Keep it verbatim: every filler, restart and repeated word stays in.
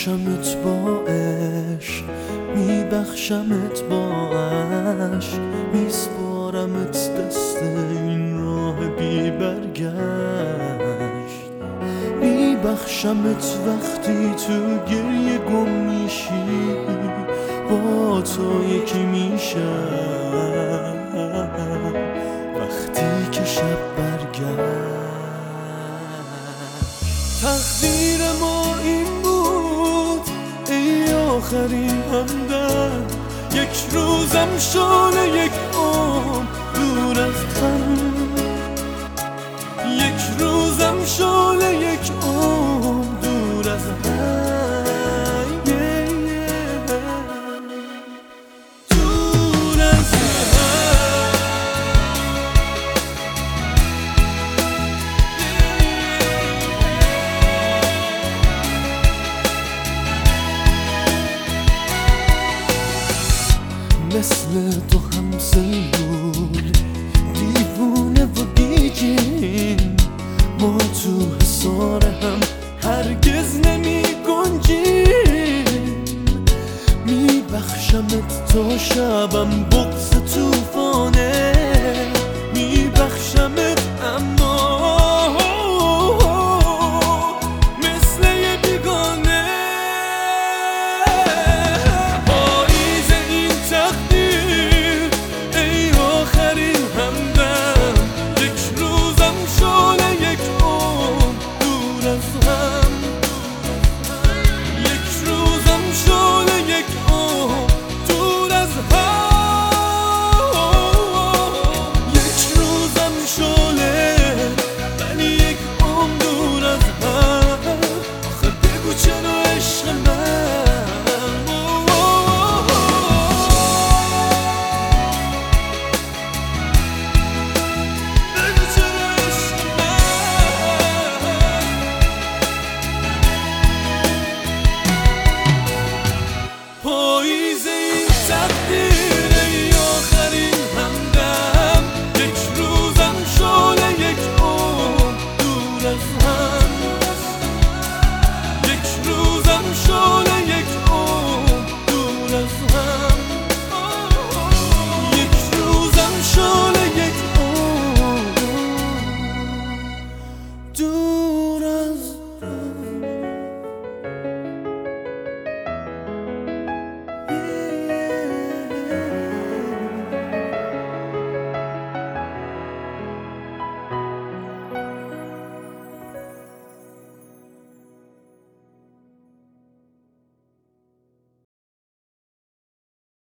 میبخشمت با عشق، میبخشمت با عشق، میسپارمت دست این راه بی برگشت. میبخشمت وقتی تو گریه گم میشی، با تو یکی میشم وقتی که شب برگشت. تقدیر ما این بود ای آخرین همدم، یک روزم شال یک عمر دور از